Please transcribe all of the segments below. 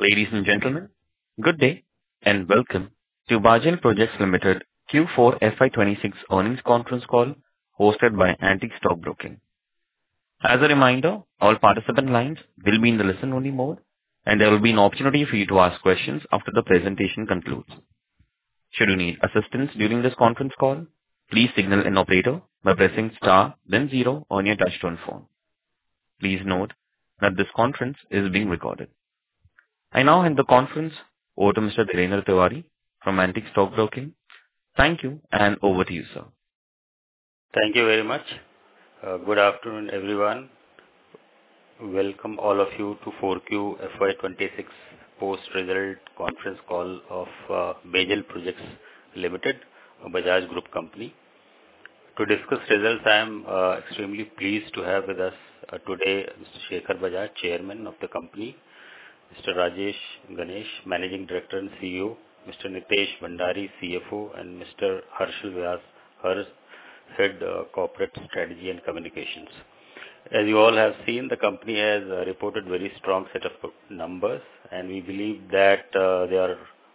Ladies and gentlemen, good day and welcome to Bajaj Projects Limited Q4 FY26 earnings conference call hosted by Antique Stock Broking. As a reminder, all participant lines will be in the listen-only mode, and there will be an opportunity for you to ask questions after the presentation concludes. Should you need assistance during this conference call, please signal an operator by pressing star then zero on your touchtone phone. Please note that this conference is being recorded. I now hand the conference over to Mr. Dhirendra Tiwari from Antique Stock Broking. Thank you, and over to you, sir. Thank you very much. Good afternoon, everyone. Welcome all of you to 4Q FY26 post-result conference call of Bajaj Projects Limited, a Bajaj Group company. To discuss results, I am extremely pleased to have with us today Mr. Shekhar Bajaj, Chairman of the company, Mr. Rajesh Ganesh, Managing Director and CEO, Mr. Nitesh Bhandari, CFO, and Mr. Harshal Vyas, Head Corporate Strategy and Communications. As you all have seen, the company has reported very strong set of numbers, and we believe that they are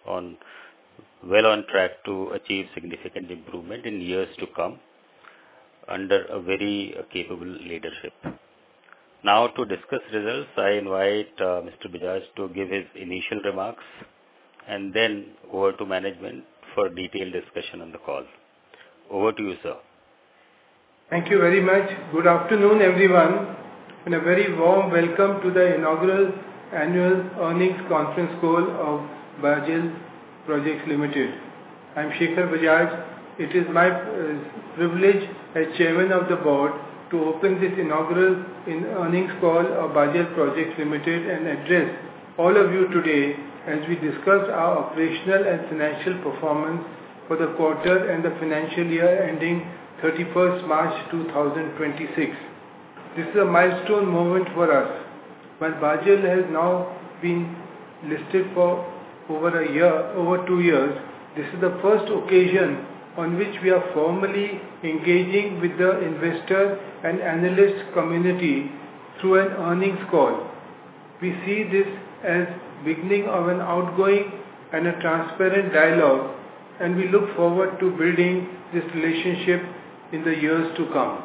well on track to achieve significant improvement in years to come under a very capable leadership. Now, to discuss results, I invite Mr. Bajaj to give his initial remarks and then over to management for detailed discussion on the call. Over to you, sir. Thank you very much. Good afternoon, everyone, and a very warm welcome to the inaugural annual earnings conference call of Bajaj Projects Limited. I am Shekhar Bajaj. It is my privilege as Chairman of the Board to open this inaugural earnings call of Bajaj Projects Limited and address all of you today as we discuss our operational and financial performance for the quarter and the financial year ending 31st March 2026. This is a milestone moment for us. While Bajaj has now been listed for over 2 years, this is the first occasion on which we are formally engaging with the investor and analyst community through an earnings call. We see this as beginning of an outgoing and a transparent dialogue, and we look forward to building this relationship in the years to come.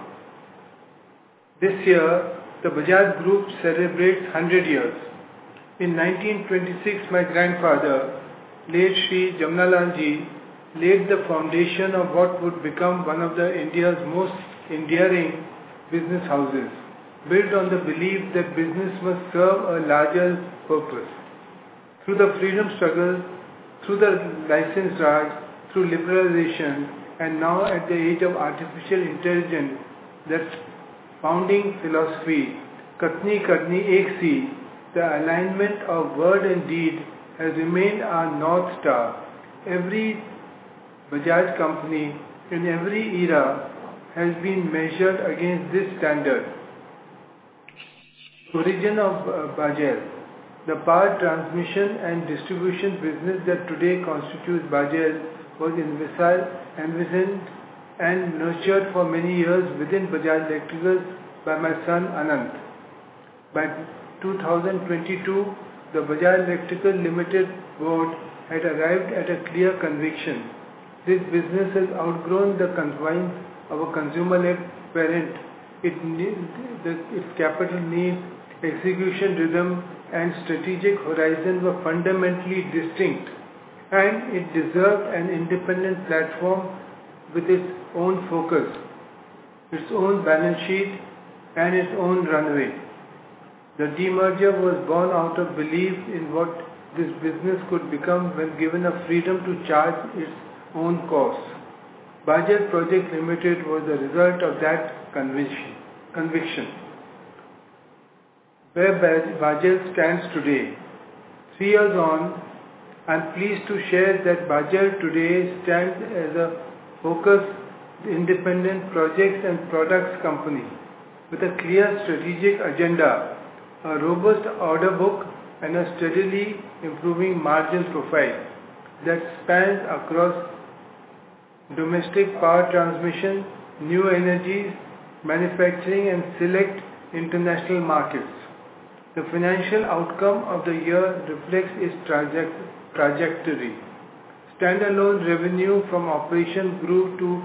This year, the Bajaj Group celebrates 100 years. In 1926, my grandfather, late Shri Jamnalal Ji, laid the foundation of what would become one of India's most enduring business houses, built on the belief that business must serve a larger purpose. Through the freedom struggle, through the license Raj, through liberalization, and now at the age of artificial intelligence, that founding philosophy, Katni Kadni Ek Si, the alignment of word and deed has remained our North Star. Every Bajaj company in every era has been measured against this standard. Origin of Bajaj, the power transmission and distribution business that today constitutes Bajaj, was envisioned and nurtured for many years within Bajaj Electricals by my son Anant. By 2022, the Bajaj Electrical Limited board had arrived at a clear conviction. This business has outgrown the confines of a consumer-led parent. Its capital needs, execution rhythm, and strategic horizon were fundamentally distinct, and it deserved an independent platform with its own focus, its own balance sheet, and its own runway. The demerger was born out of belief in what this business could become when given a freedom to charge its own course. Bajaj Projects Limited was the result of that conviction. Where Bajaj stands today, 3 years on, I am pleased to share that Bajaj today stands as a focused, independent projects and products company with a clear strategic agenda, a robust order book, and a steadily improving margin profile that spans across domestic power transmission, new energies, manufacturing, and select international markets. The financial outcome of the year reflects its trajectory. Standalone revenue from operation grew to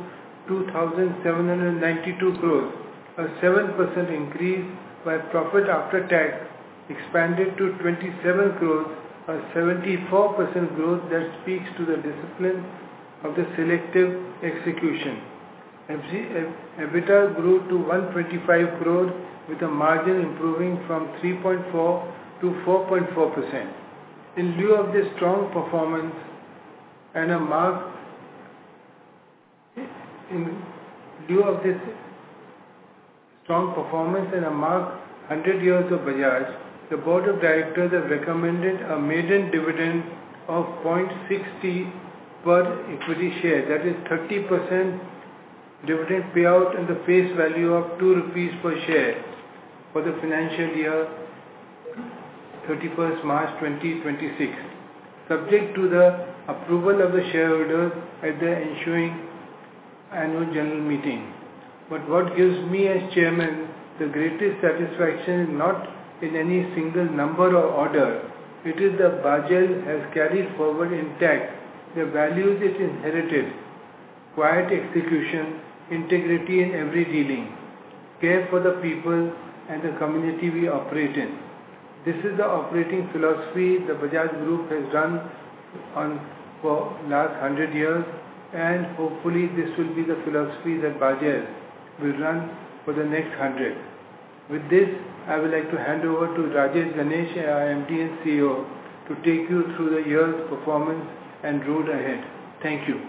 2,792 crores, a 7% increase, while profit after tax expanded to 27 crores, a 74% growth that speaks to the discipline of the selective execution. EBITDA grew to 125 crores with a margin improving from 3.4 to 4.4%. In lieu of this strong performance and a marked 100 years of Bajaj, the Board of Directors have recommended a maiden dividend of 0.60 per equity share, that is 30% dividend payout and the face value of 2 rupees per share for the financial year 31st March 2026, subject to the approval of the shareholders at the ensuing annual general meeting. But what gives me as chairman the greatest satisfaction is not in any single number or order. It is that Bajaj has carried forward intact the values it inherited: quiet execution, integrity in every dealing, care for the people and the community we operate in. This is the operating philosophy the Bajaj Group has run on for last 100 years, and hopefully this will be the philosophy that Bajaj will run for the next 100. With this, I would like to hand over to Rajesh Ganesh, our MD and CEO, to take you through the year's performance and road ahead. Thank you.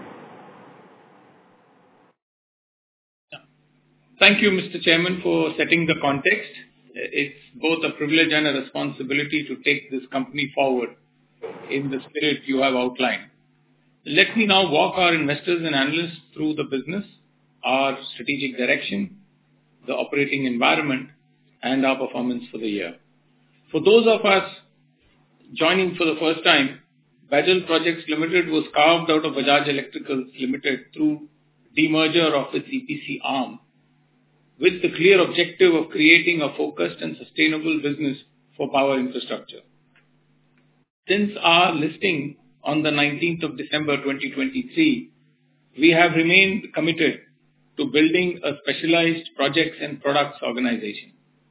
Thank you, Mr. Chairman, for setting the context. It's both a privilege and a responsibility to take this company forward in the spirit you have outlined. Let me now walk our investors and analysts through the business, our strategic direction, the operating environment, and our performance for the year. For those of us joining for the first time, Bajaj Projects Limited was carved out of Bajaj Electricals Limited through demerger of its EPC arm, with the clear objective of creating a focused and sustainable business for power infrastructure. Since our listing on the 19th of December 2023, we have remained committed to building a specialized projects and products organization,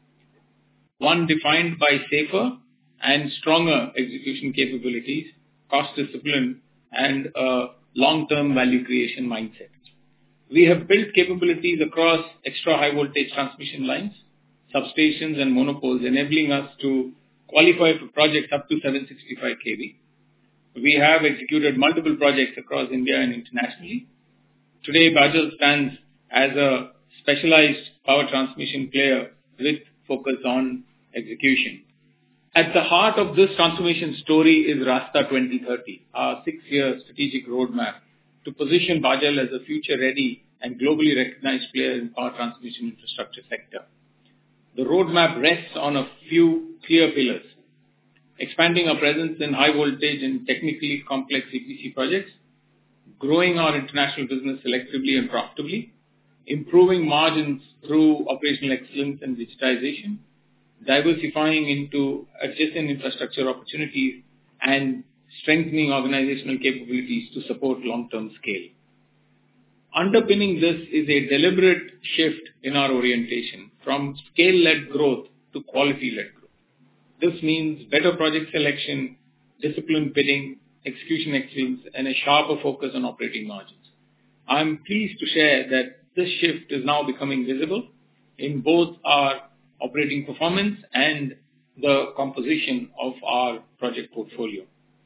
one defined by safer and stronger execution capabilities, cost discipline, and a long-term value creation mindset. We have built capabilities across extra high voltage transmission lines, substations and monopoles, enabling us to qualify for projects up to 765 kV. We have executed multiple projects across India and internationally. Today, Bajaj stands as a specialized power transmission player with focus on execution. At the heart of this transformation story is Rasta 2030, our 6-year strategic roadmap to position Bajaj as a future-ready and globally recognized player in power transmission infrastructure sector. The roadmap rests on a few clear pillars: expanding our presence in high voltage and technically complex EPC projects, growing our international business selectively and profitably, improving margins through operational excellence and digitization, diversifying into adjacent infrastructure opportunities, and strengthening organizational capabilities to support long-term scale. Underpinning this is a deliberate shift in our orientation from scale-led growth to quality-led growth. This means better project selection, disciplined bidding, execution excellence, and a sharper focus on operating margins. I'm pleased to share that this shift is now becoming visible in both our operating performance and the composition of our project portfolio.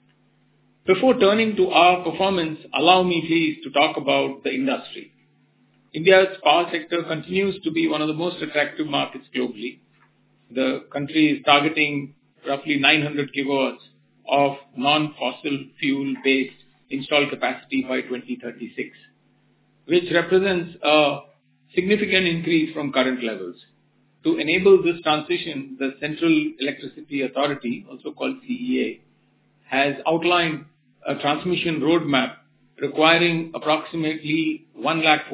Before turning to our performance, allow me please to talk about the industry. India's power sector continues to be one of the most attractive markets globally. The country is targeting roughly 900 gigawatts of non-fossil fuel-based installed capacity by 2036, which represents a significant increase from current levels. To enable this transition, the Central Electricity Authority, also called CEA, has outlined a transmission roadmap requiring approximately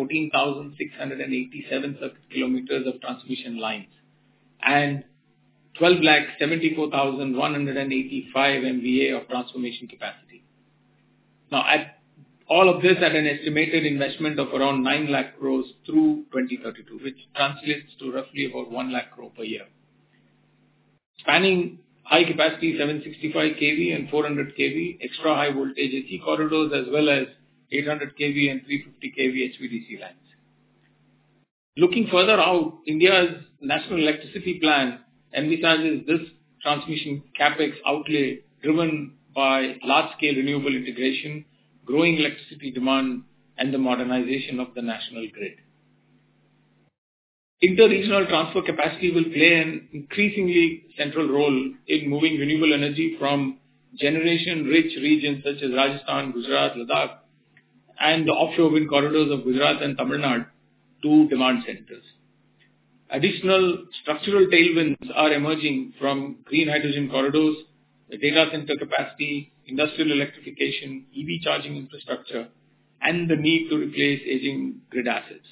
114,687 circuit kilometers of transmission lines and 12,74,185 MVA of transformation capacity. Now, at all of this at an estimated investment of around 9 lakh crores through 2032, which translates to roughly about 1 lakh crore per year. Spanning high capacity 765 kV and 400 kV extra high voltage AC corridors, as well as 800 kV and 350 kV HVDC lines. Looking further out, India's National Electricity Plan envisages this transmission capex outlay driven by large-scale renewable integration, growing electricity demand, and the modernization of the national grid. Inter-regional transfer capacity will play an increasingly central role in moving renewable energy from generation-rich regions such as Rajasthan, Gujarat, Ladakh, and the offshore wind corridors of Gujarat and Tamil Nadu to demand centers. Additional structural tailwinds are emerging from green hydrogen corridors, the data center capacity, industrial electrification, EV charging infrastructure, and the need to replace aging grid assets.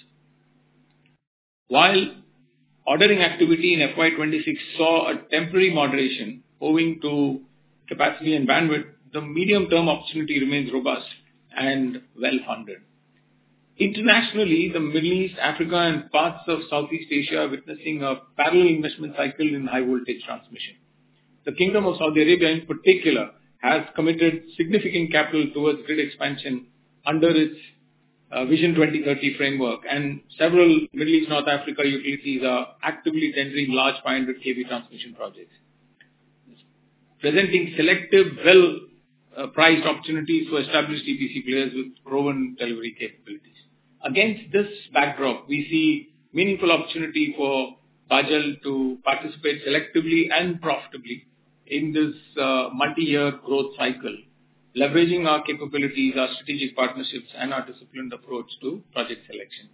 While ordering activity in FY26 saw a temporary moderation owing to capacity and bandwidth, the medium-term opportunity remains robust and well-funded. Internationally, the Middle East, Africa, and parts of Southeast Asia are witnessing a parallel investment cycle in high-voltage transmission. The Kingdom of Saudi Arabia, in particular, has committed significant capital towards grid expansion under its Vision 2030 framework, and several Middle East, North Africa utilities are actively tendering large 500 kV transmission projects, presenting selective, well-priced opportunities for established EPC players with proven delivery capabilities. Against this backdrop, we see meaningful opportunity for Bajaj to participate selectively and profitably in this multi-year growth cycle, leveraging our capabilities, our strategic partnerships, and our disciplined approach to project selection.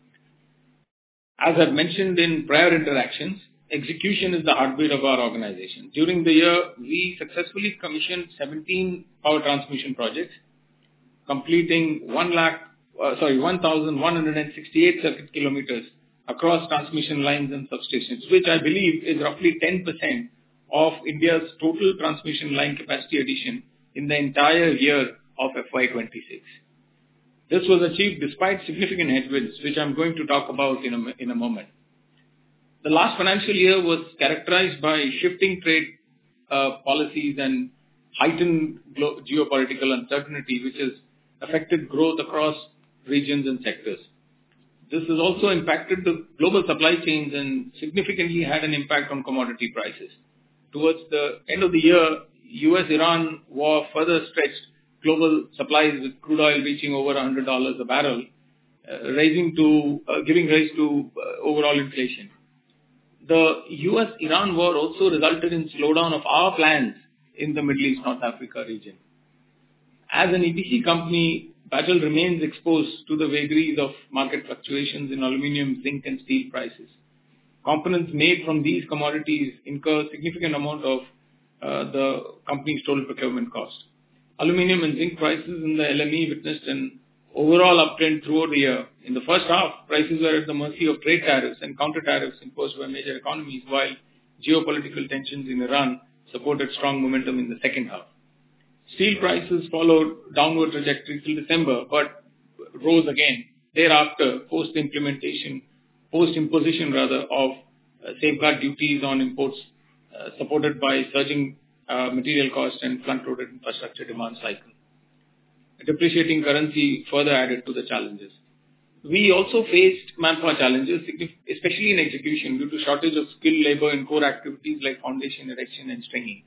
As I've mentioned in prior interactions, execution is the heartbeat of our organization. During the year, we successfully commissioned 17 power transmission projects, completing 1,168 circuit kilometers across transmission lines and substations, which I believe is roughly 10% of India's total transmission line capacity addition in the entire year of FY26. This was achieved despite significant headwinds, which I'm going to talk about in a moment. The last financial year was characterized by shifting trade policies and heightened geopolitical uncertainty, which has affected growth across regions and sectors. This has also impacted the global supply chains and significantly had an impact on commodity prices. Towards the end of the year, US-Iran war further stretched global supplies, with crude oil reaching over $100 a barrel, giving rise to overall inflation. The US-Iran war also resulted in slowdown of our plans in the Middle East, North Africa region. As an EPC company, Bajaj remains exposed to the vagaries of market fluctuations in aluminium, zinc, and steel prices. Components made from these commodities incur a significant amount of the company's total procurement cost. Aluminium and zinc prices in the LME witnessed an overall uptrend throughout the year. In the first half, prices were at the mercy of trade tariffs and counter-tariffs imposed by major economies, while geopolitical tensions in Iran supported strong momentum in the second half. Steel prices followed downward trajectory till December, but rose again thereafter post-imposition of safeguard duties on imports, supported by surging material costs and front-loaded infrastructure demand cycle. A depreciating currency further added to the challenges. We also faced manpower challenges, especially in execution, due to shortage of skilled labor in core activities like foundation erection and stringing.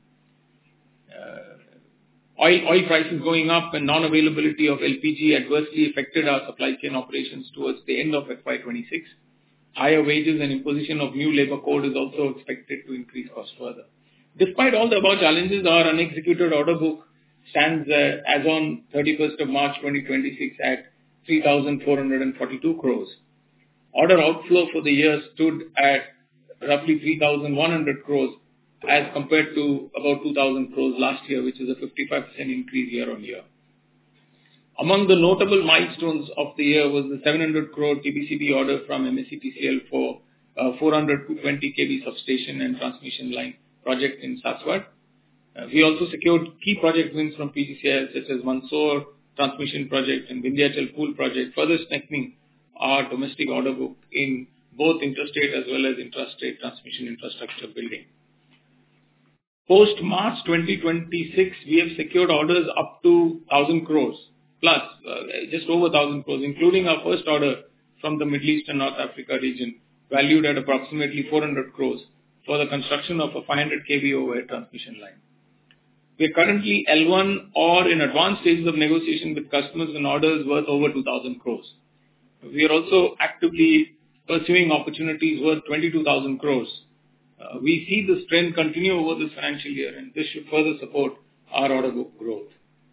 Oil prices going up and non-availability of LPG adversely affected our supply chain operations towards the end of FY26. Higher wages and imposition of new labor code is also expected to increase costs further. Despite all the above challenges, our unexecuted order book stands as on 31st of March 2026 at 3,442 crores. Order outflow for the year stood at roughly 3,100 crores as compared to about 2,000 crores last year, which is a 55% increase year on year. Among the notable milestones of the year was the 700 crore TBCB order from MSETCL for 400 to 20 kV substation and transmission line project in Saswat. We also secured key project wins from PGCIL such as Mandsaur transmission project and Vindhyachal pool project, further strengthening our domestic order book in both interstate as well as intrastate transmission infrastructure building. Post March 2026, we have secured orders up to 1,000 crores plus, just over 1,000 crores, including our first order from the Middle East and North Africa region, valued at approximately 400 crores for the construction of a 500 kV overhead transmission line. We are currently L1 or in advanced stages of negotiation with customers and orders worth over 2,000 crores. We are also actively pursuing opportunities worth 22,000 crores. We see this trend continue over this financial year, and this should further support our order book growth.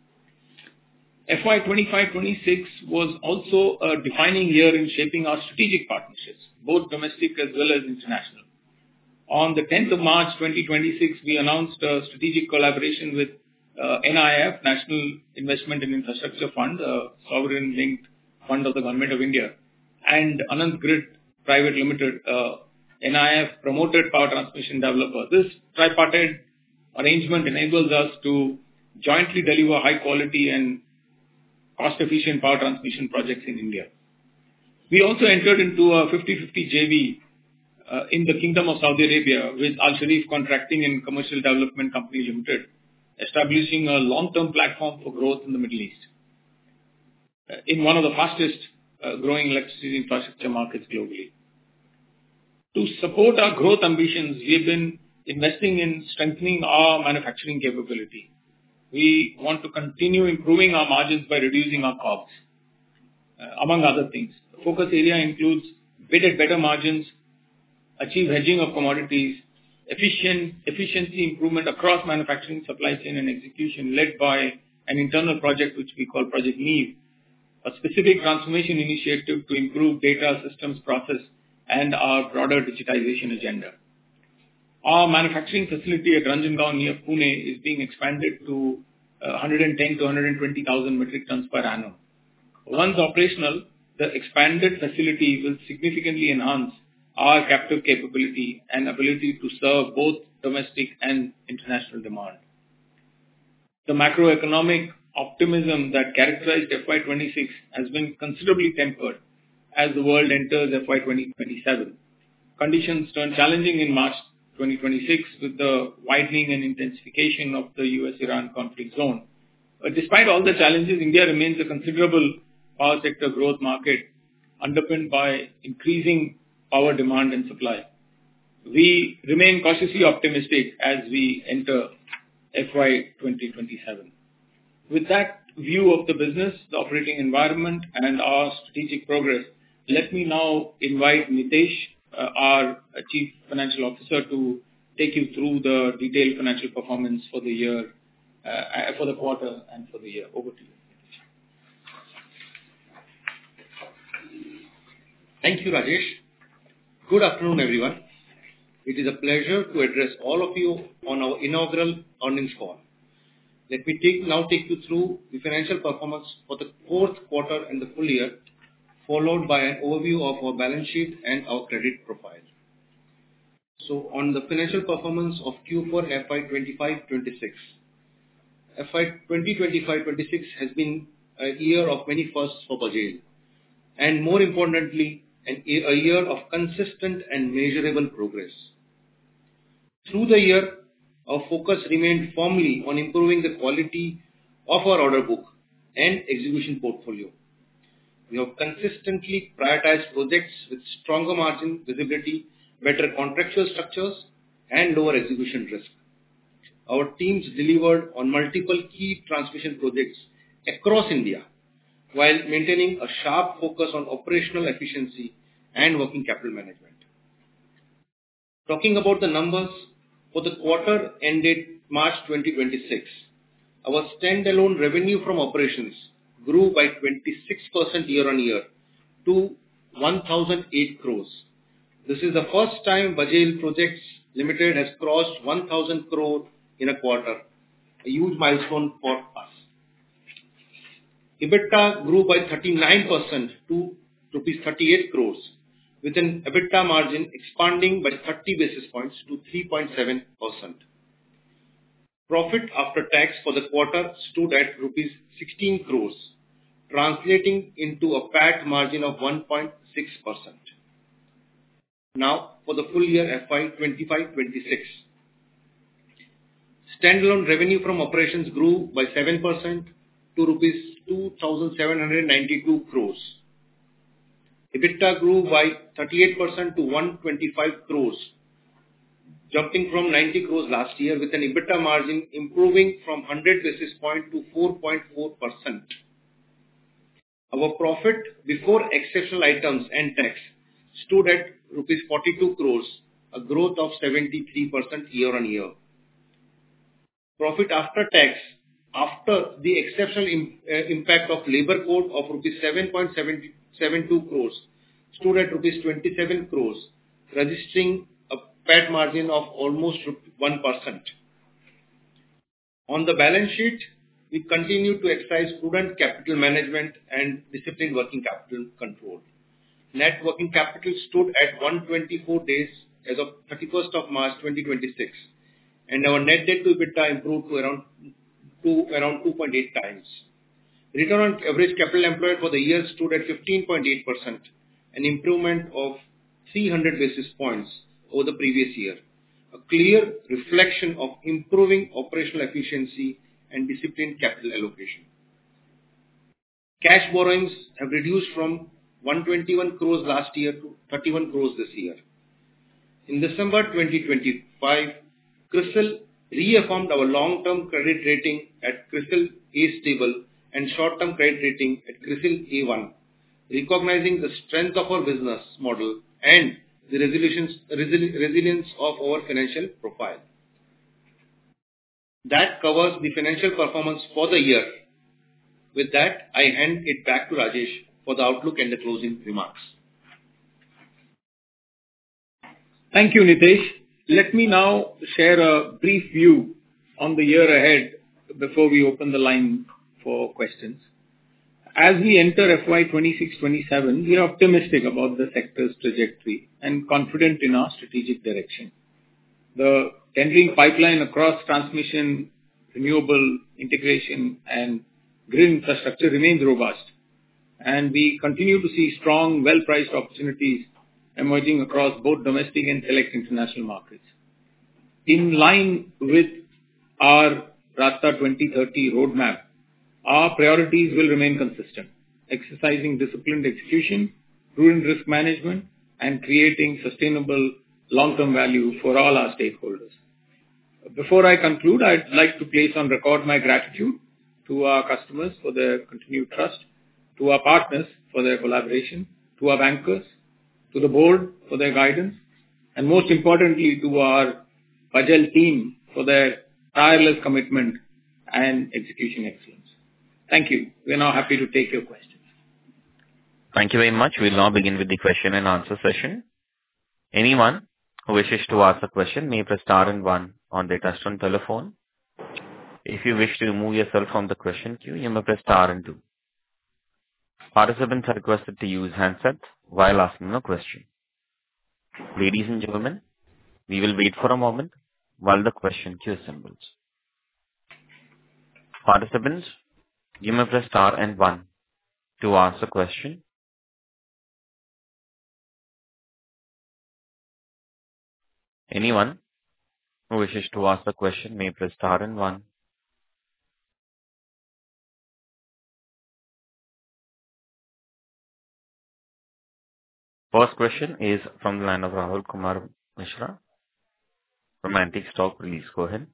FY 25-26 was also a defining year in shaping our strategic partnerships, both domestic as well as international. On the 10th of March 2026, we announced a strategic collaboration with NIIF, National Investment in Infrastructure Fund, a sovereign-linked fund of the Government of India, and Anant Grid Private Limited, NIIF promoted power transmission developer. This tripartite arrangement enables us to jointly deliver high quality and cost-efficient power transmission projects in India. We also entered into a 50-50 JV in the Kingdom of Saudi Arabia with Al Sharif Contracting and Commercial Development Company Limited, establishing a long-term platform for growth in the Middle East, in one of the fastest growing electricity infrastructure markets globally. To support our growth ambitions, we have been investing in strengthening our manufacturing capability. We want to continue improving our margins by reducing our costs, among other things. The focus area includes bid at better margins, achieve hedging of commodities, efficiency improvement across manufacturing, supply chain and execution, led by an internal project which we call Project Neve, a specific transformation initiative to improve data systems process and our broader digitization agenda. Our manufacturing facility at Ranjangaon near Pune is being expanded to 110 to 120,000 metric tons per annum. Once operational, the expanded facility will significantly enhance our captive capability and ability to serve both domestic and international demand. The macroeconomic optimism that characterized FY26 has been considerably tempered as the world enters FY 2027. Conditions turned challenging in March 2026 with the widening and intensification of the US-Iran conflict zone. But despite all the challenges, India remains a considerable power sector growth market underpinned by increasing power demand and supply. We remain cautiously optimistic as we enter FY 2027. With that view of the business, the operating environment and our strategic progress, let me now invite Mitesh, our Chief Financial Officer, to take you through the detailed financial performance for the year, for the quarter and for the year. Over to you, Mitesh. Thank you, Rajesh. Good afternoon, everyone. It is a pleasure to address all of you on our inaugural earnings call. Let me now take you through the financial performance for the fourth quarter and the full year, followed by an overview of our balance sheet and our credit profile. So, on the financial performance of Q4 FY 25-26, FY 2025-26 has been a year of many firsts for Bajaj, and more importantly, a year of consistent and measurable progress. Through the year, our focus remained firmly on improving the quality of our order book and execution portfolio. We have consistently prioritized projects with stronger margin visibility, better contractual structures, and lower execution risk. Our teams delivered on multiple key transmission projects across India, while maintaining a sharp focus on operational efficiency and working capital management. Talking about the numbers, for the quarter ended March 2026, our standalone revenue from operations grew by 26% year-on-year to 1,008 crores. This is the first time Bajaj Projects Limited has crossed 1,000 crore in a quarter, a huge milestone for us. EBITDA grew by 39% to rupees 38 crores, with an EBITDA margin expanding by 30 basis points to 3.7%. Profit after tax for the quarter stood at rupees 16 crores, translating into a PAT margin of 1.6%. Now, for the full year FY 25-26. Standalone revenue from operations grew by 7% to rupees 2,792 crores. EBITDA grew by 38% to 125 crores, jumping from 90 crores last year, with an EBITDA margin improving from 100 basis points to 4.4%. Our profit before exceptional items and tax stood at rupees 42 crores, a growth of 73% year-on-year. Profit after tax, after the exceptional impact of labor code of rupees 7.72 crores, stood at rupees 27 crores, registering a PAT margin of almost 1%. On the balance sheet, we continue to exercise prudent capital management and disciplined working capital control. Net working capital stood at 124 days as of 31st of March 2026, and our net debt to EBITDA improved to around 2.8 times. Return on average capital employed for the year stood at 15.8%, an improvement of 300 basis points over the previous year, a clear reflection of improving operational efficiency and disciplined capital allocation. Cash borrowings have reduced from 121 crores last year to 31 crores this year. In December 2025, CRISIL reaffirmed our long-term credit rating at CRISIL A stable and short-term credit rating at CRISIL A1, recognizing the strength of our business model and the resilience of our financial profile. That covers the financial performance for the year. With that, I hand it back to Rajesh for the outlook and the closing remarks. Thank you, Nitesh. Let me now share a brief view on the year ahead before we open the line for questions. As we enter FY 26-27, we are optimistic about the sector's trajectory and confident in our strategic direction. The tendering pipeline across transmission, renewable, integration, and grid infrastructure remains robust, and we continue to see strong, well-priced opportunities emerging across both domestic and select international markets. In line with our Rasta 2030 roadmap, our priorities will remain consistent, exercising disciplined execution, prudent risk management, and creating sustainable long-term value for all our stakeholders. Before I conclude, I'd like to place on record my gratitude to our customers for their continued trust, to our partners for their collaboration, to our bankers, to the board for their guidance, and most importantly to our Bajaj team for their tireless commitment and execution excellence. Thank you. We are now happy to take your questions. Thank you very much. We'll now begin with the question and answer session. Anyone who wishes to ask a question may press star and one on their touchtone telephone. If you wish to remove yourself from the question queue, you may press star and two. Participants are requested to use handsets while asking a question. Ladies and gentlemen, we will wait for a moment while the question queue assembles. Participants, you may press star and one to ask a question. Anyone who wishes to ask a question may press star and one. First question is from the line of Rahul Kumar Mishra from Antique Stock. Please go ahead.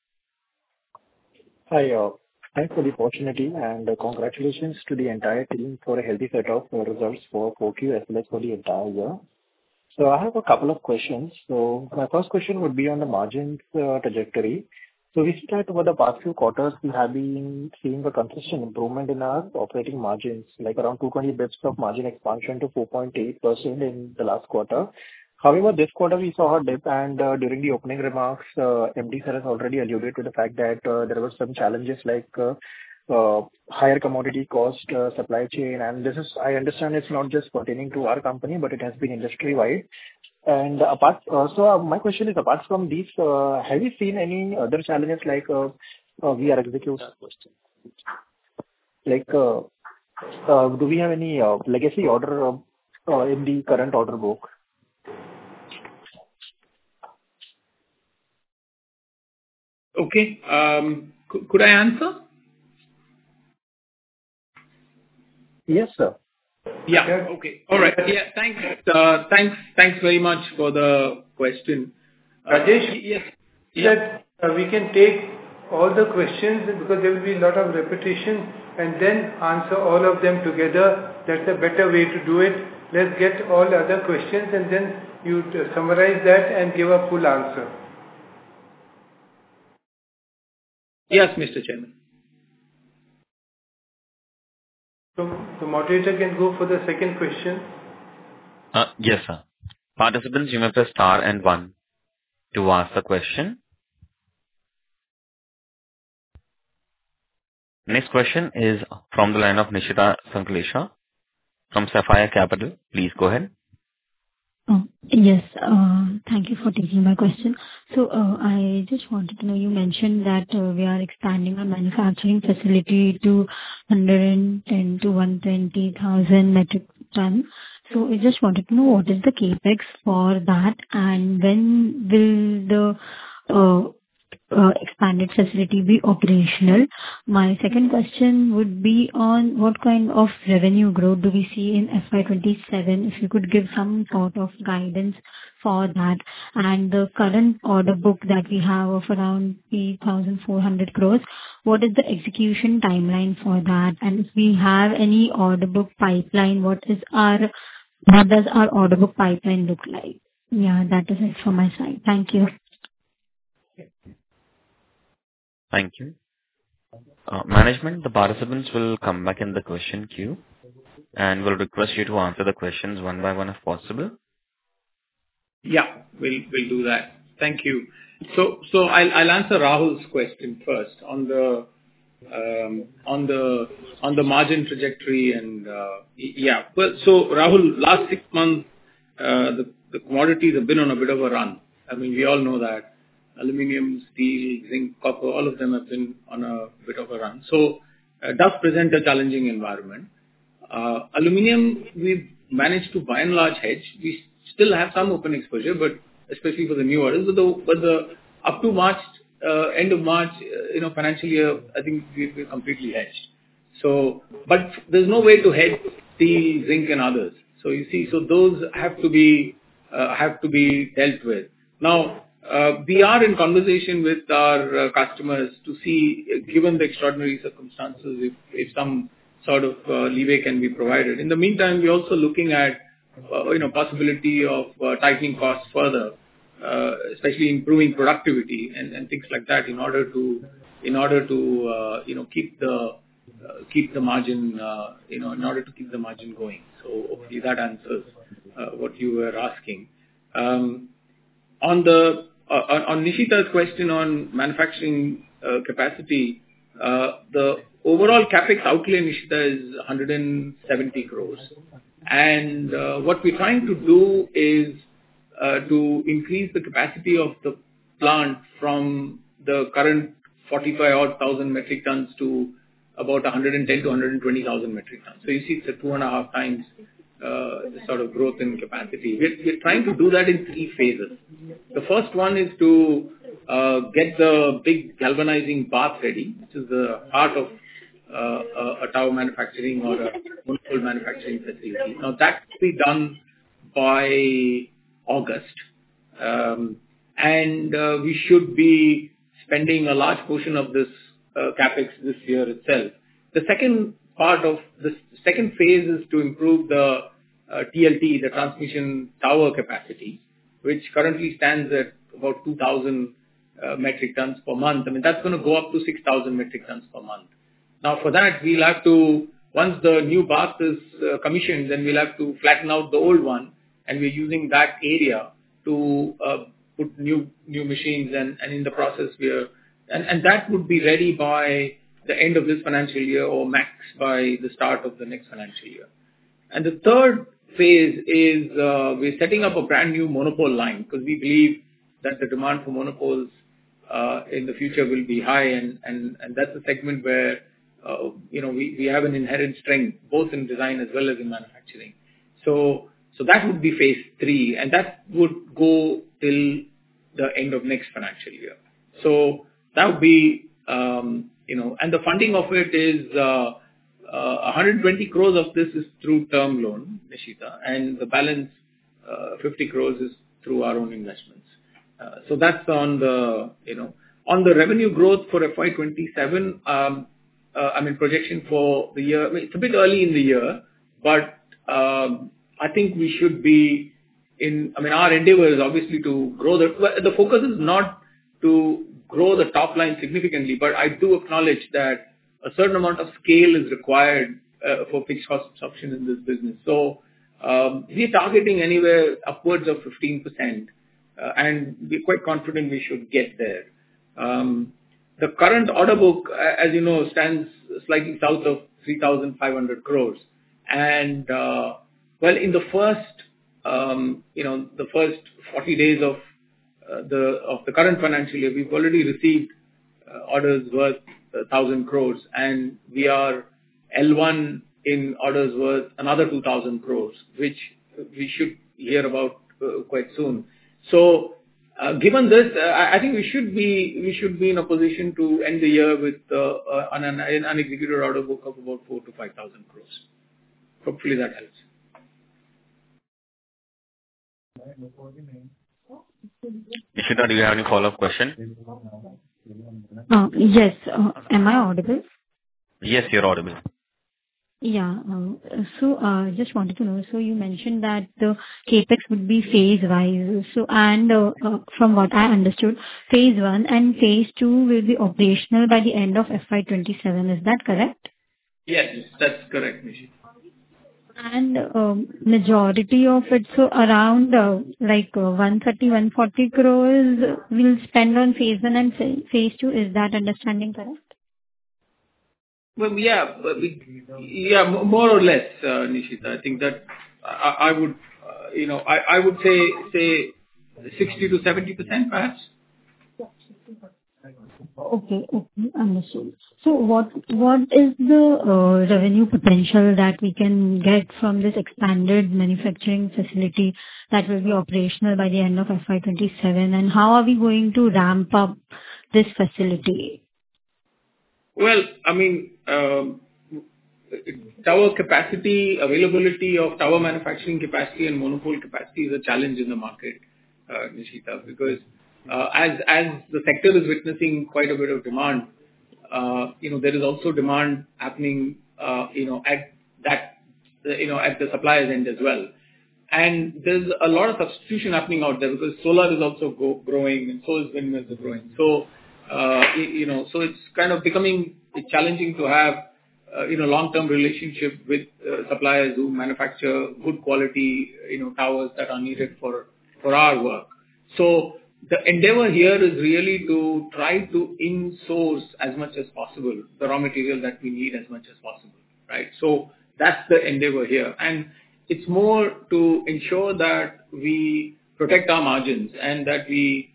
Hi, thanks for the opportunity and congratulations to the entire team for a healthy set of results for 4Q as well as for the entire year. So I have a couple of questions. So my first question would be on the margins trajectory. So we see that over the past few quarters, we have been seeing a consistent improvement in our operating margins, like around 220 basis of margin expansion to 4.8% in the last quarter. However, this quarter we saw a dip, and during the opening remarks, MD sir has already alluded to the fact that there were some challenges like higher commodity cost, supply chain, and this is, I understand it's not just pertaining to our company, but it has been industry-wide. And my question is, apart from these, have you seen any other challenges like we are executing? Like, do we have any legacy order in the current order book? Okay. Could I answer? Yes, sir. Yeah. Okay. All right. Yeah. Thanks very much for the question. Rajesh, Yes. that we can take all the questions because there will be a lot of repetition and then answer all of them together. That's a better way to do it. Let's get all other questions and then you summarize that and give a full answer. Yes, Mr. Chairman. So the moderator can go for the second question. Yes, sir. Participants, you may press star and 1 to ask the question. Next question is from the line of Nishita Sanklesha from Sapphire Capital. Please go ahead. Yes. Thank you for taking my question. So I just wanted to know, you mentioned that we are expanding our manufacturing facility to 110 to 120,000 metric ton. So I just wanted to know what is the capex for that and when will the expanded facility be operational? My second question would be on what kind of revenue growth do we see in FY27? If you could give some sort of guidance for that. And the current order book that we have of around 3,400 crores, what is the execution timeline for that? And if we have any order book pipeline, what does our order book pipeline look like? Yeah, that is it from my side. Thank you. Thank you. Management, the participants will come back in the question queue and will request you to answer the questions one by one if possible. Yeah, we'll do that. Thank you. So I'll answer Rahul's question first on the margin trajectory and yeah. Well, so Rahul, last 6 months the commodities have been on a bit of a run. I mean, we all know that. Aluminium, steel, zinc, copper, all of them have been on a bit of a run. So it does present a challenging environment. Aluminium, we've managed to by and large hedge. We still have some open exposure, but especially for the new orders. But the up to March, end of March, financial year, I think we're completely hedged. So, but there's no way to hedge steel, zinc, and others. So you see, so those have to be dealt with. Now, we are in conversation with our customers to see, given the extraordinary circumstances, if some sort of leeway can be provided. In the meantime, we're also looking at possibility of tightening costs further, especially improving productivity and things like that, in order to keep the margin going. So hopefully that answers what you were asking. On Nishita's question on manufacturing capacity, the overall capex outlay, Nishita, is 170 crores. And what we're trying to do is to increase the capacity of the plant from the current 45,000 metric tons to about 110 to 120,000 metric tons. So you see, it's a 2.5 times the sort of growth in capacity. We're trying to do that in 3 phases. The first one is to get the big galvanizing bath ready, which is the heart of a tower manufacturing or a monopoly manufacturing facility. Now that will be done by August, and we should be spending a large portion of this capex this year itself. The second phase is to improve the TLT, the transmission tower capacity, which currently stands at about 2,000 metric tons per month. I mean, that's going to go up to 6,000 metric tons per month. Now, for that, we'll have to, once the new bath is commissioned, then we'll have to flatten out the old one, and we're using that area to put new machines, and in the process and that would be ready by the end of this financial year or max by the start of the next financial year. And the third phase is we're setting up a brand new monopole line because we believe that the demand for monopoles in the future will be high, and that's a segment where we have an inherent strength both in design as well as in manufacturing. So that would be phase 3, and that would go till the end of next financial year. So that would be and the funding of it is 120 crores of this is through term loan, Nishita, and the balance 50 crores is through our own investments. So that's on the on the revenue growth for FY27. Projection for the year. It's a bit early in the year, but I think we should be our endeavor is obviously to grow the focus is not to grow the top line significantly, but I do acknowledge that a certain amount of scale is required for fixed cost absorption in this business. So we're targeting anywhere upwards of 15%, and we're quite confident we should get there. The current order book, as you know, stands slightly south of 3,500 crores. And in the first, the first 40 days of the current financial year, we've already received orders worth 1,000 crores, and we are L1 in orders worth another 2,000 crores, which we should hear about quite soon. So, given this, I think we should be in a position to end the year with an unexecuted order book of about 4,000 to 5,000 crores. Hopefully that helps. Ishita, do you have any follow-up question? Yes. Am I audible? Yes, you're audible. Yeah. So, just wanted to know, so you mentioned that the CapEx would be phase-wise. So, and from what I understood, phase 1 and phase 2 will be operational by the end of FY27. Is that correct? Yes, that's correct, Nishi. And majority of it, so around 130-140 crores will spend on phase 1 and phase 2. Is that understanding correct? Well, more or less, Nishita. I think that I would, I would say 60 to 70% perhaps. Okay, understood. So what is the revenue potential that we can get from this expanded manufacturing facility that will be operational by the end of FY27, and how are we going to ramp up this facility? Well, tower capacity, availability of tower manufacturing capacity and monopole capacity is a challenge in the market, Nishita, because as the sector is witnessing quite a bit of demand, there is also demand happening, at the supplier's end as well. And there's a lot of substitution happening out there because solar is also growing and so is windmills are growing. So, so it's kind of becoming challenging to have, long-term relationship with suppliers who manufacture good quality, towers that are needed for our work. So the endeavor here is really to try to in-source as much as possible the raw material that we need as much as possible, right? So that's the endeavor here. And it's more to ensure that we protect our margins and that we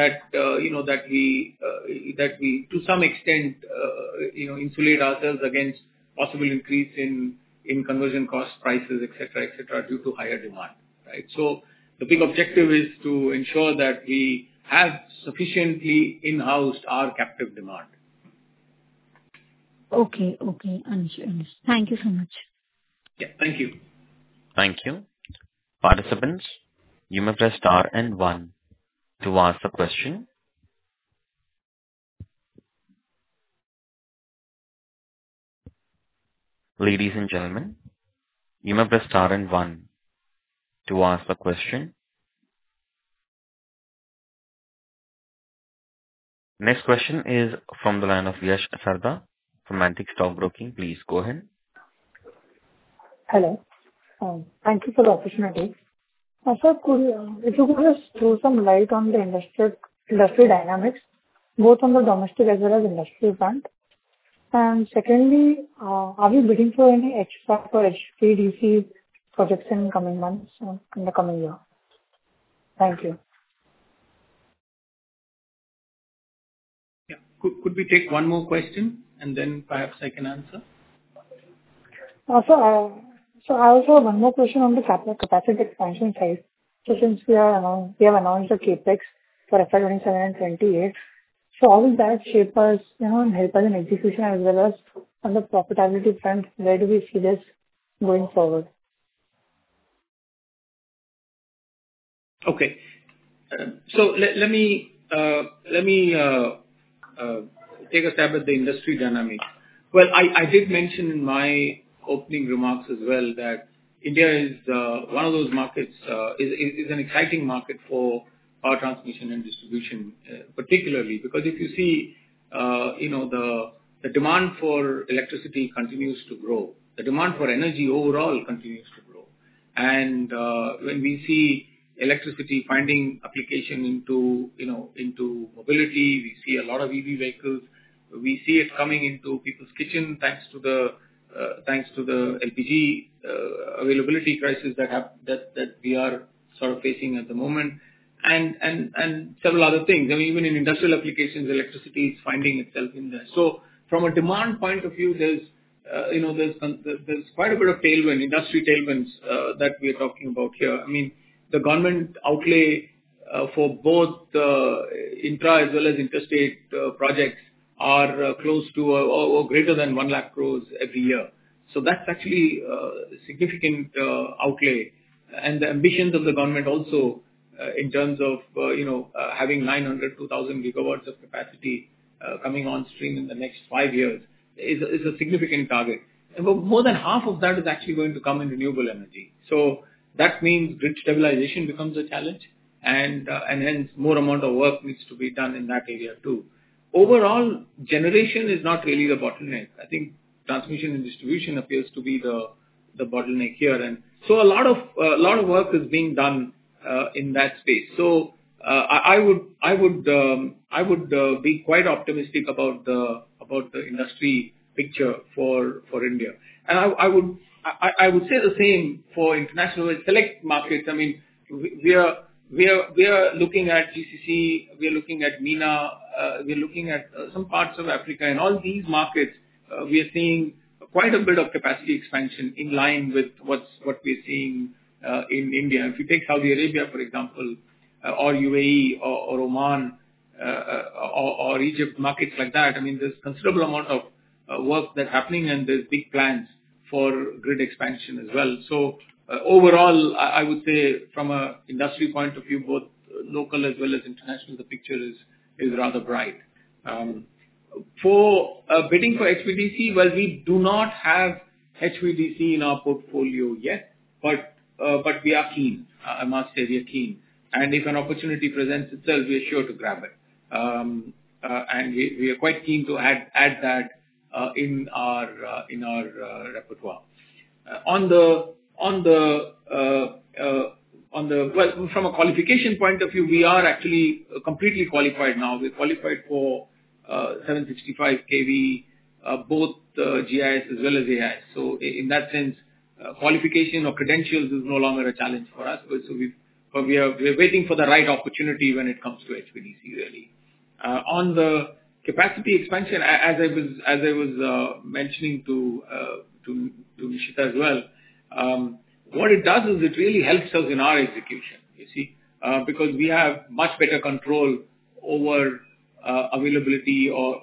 to some extent, insulate ourselves against possible increase in conversion cost prices, etc., due to higher demand, right? So the big objective is to ensure that we have sufficiently in-housed our captive demand. Okay, understood. Thank you so much. Yeah, thank you. Thank you. Participants, you may press star and 1 to ask the question. Ladies and gentlemen, you may press star and 1 to ask the question. Next question is from the line of Yash Sarda from Antique Stock Broking. Please go ahead. Hello. Thank you for the opportunity. Sir, if you could just throw some light on the industry dynamics, both on the domestic as well as industry front. And secondly, are we bidding for any HVAC or HVDC projects in coming months, in the coming year? Thank you. Yeah. Could we take one more question and then perhaps I can answer? So I also have one more question on the capacity expansion side. So since we have announced the CapEx for FY 27 and 28, so how will that shape us, and help us in execution as well as on the profitability front? Where do we see this going forward? Okay. So let me take a stab at the industry dynamic. Well, I did mention in my opening remarks as well that India is one of those markets, is an exciting market for power transmission and distribution, particularly because if you see, the demand for electricity continues to grow. The demand for energy overall continues to grow. And when we see electricity finding application into mobility, we see a lot of EV vehicles. We see it coming into people's kitchen thanks to the LPG availability crisis that we are sort of facing at the moment, and several other things. I mean, even in industrial applications, electricity is finding itself in there. So, from a demand point of view, there's quite a bit of tailwind, industry tailwinds that we are talking about here. I mean, the government outlay for both intra as well as interstate projects are close to or greater than 1 lakh crores every year. So that's actually a significant outlay. And the ambitions of the government also in terms of, having 900 to 1,000 gigawatts of capacity coming on stream in the next 5 years is a significant target. And more than half of that is actually going to come in renewable energy. So that means grid stabilization becomes a challenge, and hence more amount of work needs to be done in that area too. Overall, generation is not really the bottleneck. I think transmission and distribution appears to be the bottleneck here, and so a lot of work is being done in that space. So I would be quite optimistic about the industry picture for India, and I would say the same for international select markets. I mean, we are looking at GCC, we are looking at MENA, we are looking at some parts of Africa. In all these markets, we are seeing quite a bit of capacity expansion in line with what we are seeing in India. If you take Saudi Arabia, for example, or UAE or Oman or Egypt, markets like that, I mean, there's considerable amount of work that's happening, and there's big plans for grid expansion as well. So overall, I would say from a industry point of view, both local as well as international, the picture is rather bright. For bidding for HVDC, well, we do not have HVDC in our portfolio yet, but we are keen. I must say we are keen. And if an opportunity presents itself, we are sure to grab it. And we are quite keen to add that in our repertoire. Well, from a qualification point of view, we are actually completely qualified now. We're qualified for 765 kV, both GIS as well as AIS. So in that sense, qualification or credentials is no longer a challenge for us. So we're waiting for the right opportunity when it comes to HVDC really. On the capacity expansion, as I was mentioning to Nishita as well, what it does is it really helps us in our execution, you see, because we have much better control over availability or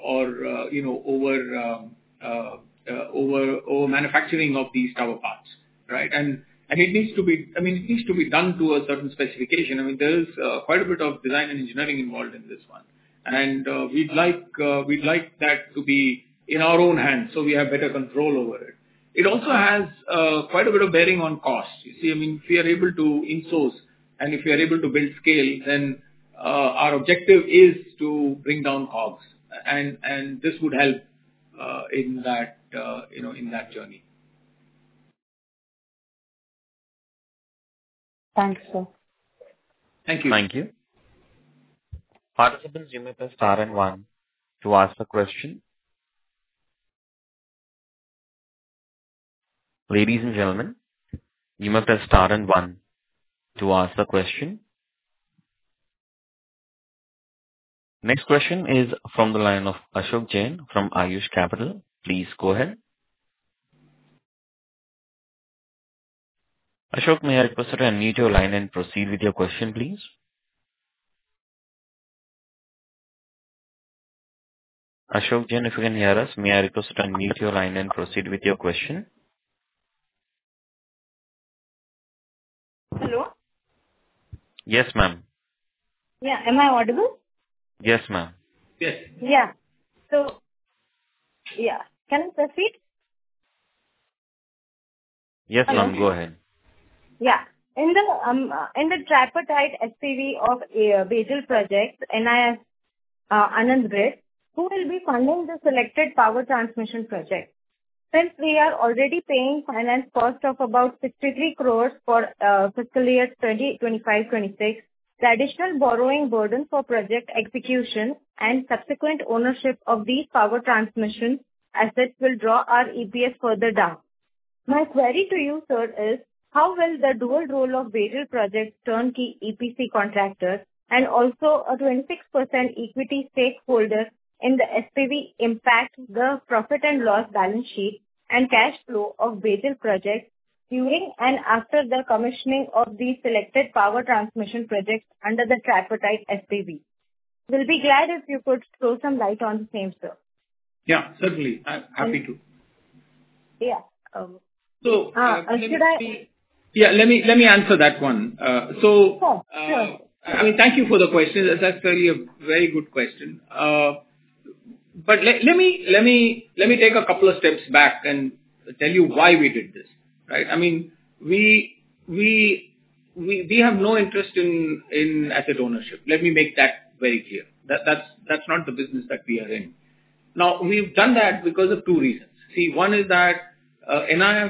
over manufacturing of these tower parts, right? And it needs to be done to a certain specification. I mean, there is quite a bit of design and engineering involved in this one, and we'd like that to be in our own hands, so we have better control over it. It also has quite a bit of bearing on cost. You see, I mean, if we are able to in-source and if we are able to build scale, then our objective is to bring down COGS, and this would help in that in that journey. Thanks, sir. Thank you. Thank you. Participants, you may press star and 1 to ask a question. Ladies and gentlemen, you may press star and one to ask the question. Next question is from the line of Ashok Jain from Ayush Capital. Please go ahead. Ashok, may I request you to unmute your line and proceed with your question, please? Ashok Jain, if you can hear us, may I request you to unmute your line and proceed with your question? Hello? Yes, ma'am. Yeah, am I audible? Yes, ma'am. Yes. Yeah. So, yeah. Can I proceed? Yes, Hello? ma'am. Go ahead. Yeah. In the tripartite SPV of Bajil project, NIS Anand Grid, who will be funding the selected power transmission project? Since we are already paying finance cost of about 63 crores for fiscal year 2025-26, the additional borrowing burden for project execution and subsequent ownership of these power transmission assets will draw our EPS further down. My query to you, sir, is how will the dual role of Bajil project turnkey EPC contractor and also a 26% equity stakeholder in the SPV impact the profit and loss balance sheet and cash flow of Bajil project during and after the commissioning of these selected power transmission projects under the tripartite SPV? We'll be glad if you could throw some light on the same, sir. Yeah, certainly. I'm happy to. Yeah. So, should I? Yeah, let me answer that one. Sure. I mean, thank you for the question. That's really a very good question. But let me take a couple of steps back and tell you why we did this, right? I mean, we have no interest in asset ownership. Let me make that very clear. That's not the business that we are in. Now, we've done that because of two reasons. See, one is that NIF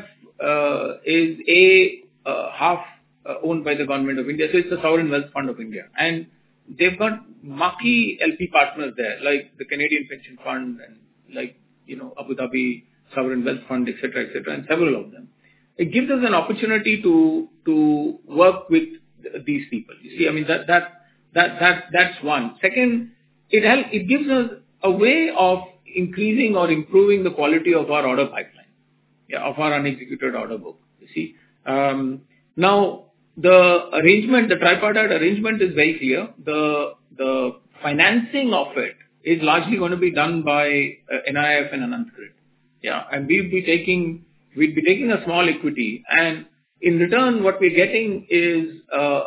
is half owned by the Government of India, so it's the Sovereign Wealth Fund of India. And they've got marquee LP partners there, like the Canadian Pension Fund and like, Abu Dhabi Sovereign Wealth Fund, etc., and several of them. It gives us an opportunity to work with these people. You see, I mean, that's one. Second, it gives us a way of increasing or improving the quality of our order pipeline, of our unexecuted order book. You see, now the tripartite arrangement is very clear. The financing of it is largely going to be done by NIF and Anand Grid. Yeah, and we'd be taking a small equity, and in return, what we're getting is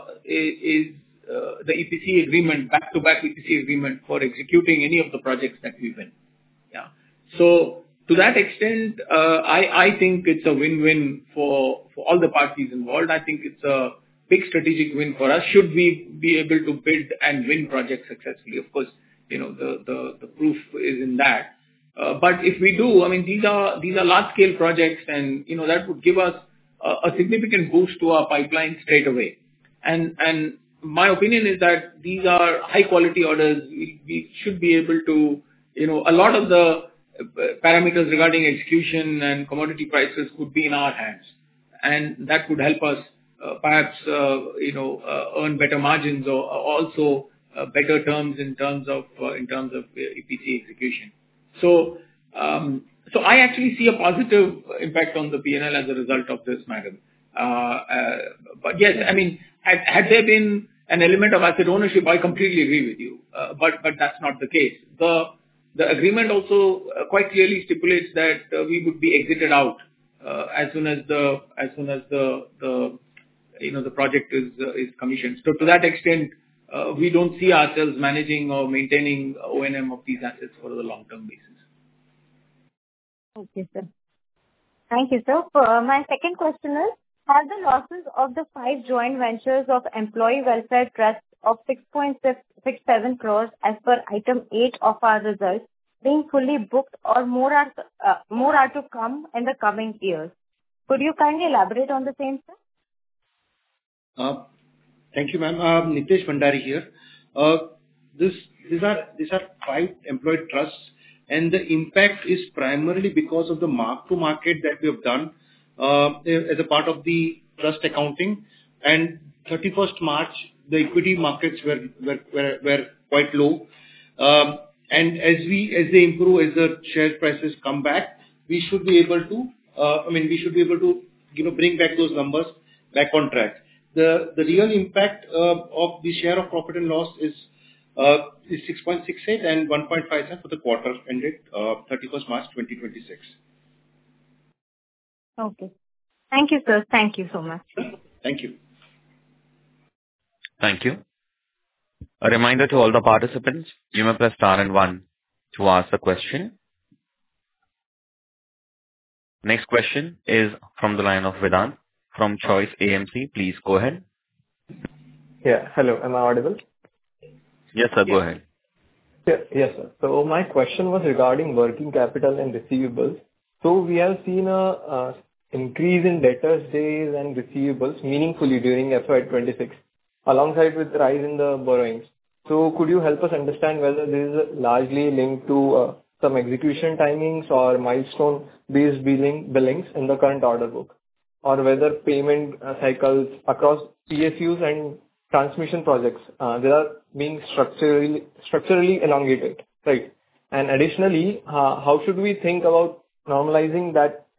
the EPC agreement, back-to-back EPC agreement for executing any of the projects that we win. Yeah. So to that extent, I think it's a win-win for all the parties involved. I think it's a big strategic win for us. Should we be able to bid and win projects successfully? Of course, the proof is in that. But if we do, I mean, these are large-scale projects, and that would give us a significant boost to our pipeline straight away. And my opinion is that these are high-quality orders. We should be able to, a lot of the parameters regarding execution and commodity prices could be in our hands, and that could help us perhaps earn better margins or also better terms in terms of EPC execution. So I actually see a positive impact on the P&L as a result of this, madam. But yes, I mean, had there been an element of asset ownership, I completely agree with you. But that's not the case. The agreement also quite clearly stipulates that we would be exited out as soon as the project is commissioned. So to that extent, we don't see ourselves managing or maintaining O&M of these assets for the long-term basis. Okay, sir. Thank you, sir. My second question is, have the losses of the 5 joint ventures of Employee Welfare Trust of 6.67 crores as per item 8 of our results being fully booked, or more are to come in the coming years? Could you kindly elaborate on the same, sir? Thank you, ma'am. Nitesh Bhandari here. These are 5 employee trusts, and the impact is primarily because of the mark to market that we have done as a part of the trust accounting. And 31st March, the equity markets were quite low. And as they improve, as the share prices come back, we should be able to, bring back those numbers back on track. The real impact of the share of profit and loss is 6.68 and 1.5 for the quarter ended 31st March 2026. Okay. Thank you, sir. Thank you so much. Thank you. Thank you. A reminder to all the participants, you may press star and one to ask the question. Next question is from the line of Vedant from Choice AMC. Please go ahead. Yeah. Hello. Am I audible? Yes, sir. Go ahead. Yes, sir. So my question was regarding working capital and receivables. So we have seen a increase in debtors days and receivables meaningfully during FY26, alongside with the rise in the borrowings. So could you help us understand whether this is largely linked to some execution timings or milestone-based billings in the current order book, or whether payment cycles across PSUs and transmission projects they are being structurally elongated, right? And additionally, how should we think about normalization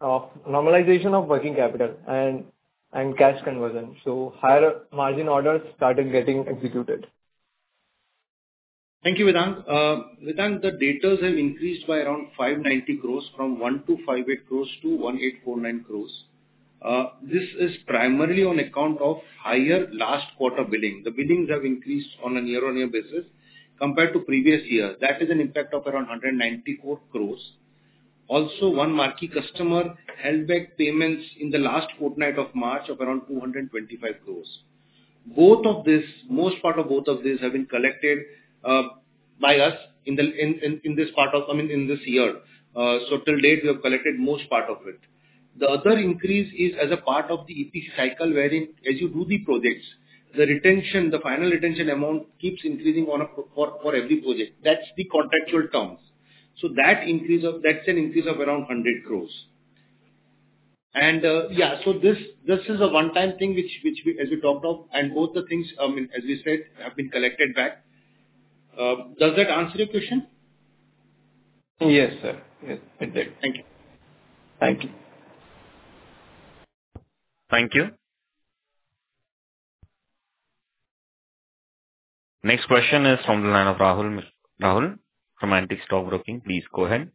of working capital and cash conversion? So higher margin orders started getting executed. Thank you, Vedant. Vedant, the debtors have increased by around 590 crores from 1258 crores to 1849 crores. This is primarily on account of higher last quarter billing. The billings have increased on a year-on-year basis compared to previous year. That is an impact of around 194 crores. Also, one marquee customer held back payments in the last fortnight of March of around 225 crores. Most part of both of these have been collected by us in this year. So till date, we have collected most part of it. The other increase is as a part of the EPC cycle, wherein as you do the projects, the final retention amount keeps increasing for every project. That's the contractual terms. So that's an increase of around 100 crores. And so this is a one-time thing which we, as we talked of, and both the things, as we said, have been collected back. Does that answer your question? Yes, sir. Yes, it did. Thank you. Thank you. Thank you. Next question is from the line of Rahul from Antique Stock Broking. Please go ahead.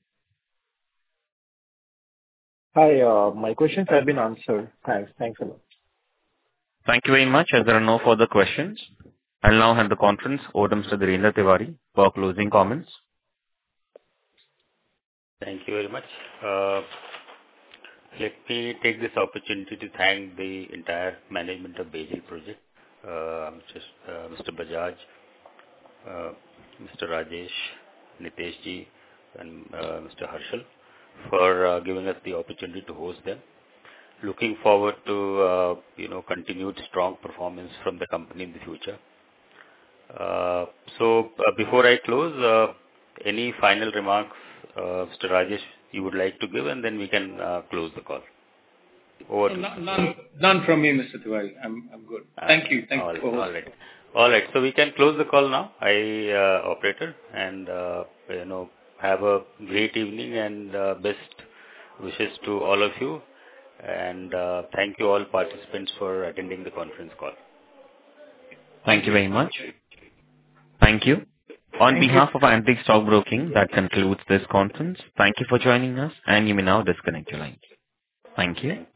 Hi, my questions have been answered. Thanks a lot. Thank you very much. As there are no further questions, I'll now hand the conference over to Mr. Dhirendra Tiwari for closing comments. Thank you very much. Let me take this opportunity to thank the entire management of BHEL project, Mr. Bajaj, Mr. Rajesh, Nitesh ji, and Mr. Harshal for giving us the opportunity to host them. Looking forward to continued strong performance from the company in the future. So before I close, any final remarks, Mr. Rajesh, you would like to give, and then we can close the call. Over to you. None from me, Mr. Tiwari. I'm good. Thank you. Thank you for hosting. All right. So we can close the call now. Operator, and have a great evening and best wishes to all of you. And thank you all participants for attending the conference call. Thank you very much. Thank you. On behalf of Antique Stock Broking, that concludes this conference. Thank you for joining us, and you may now disconnect your lines. Thank you.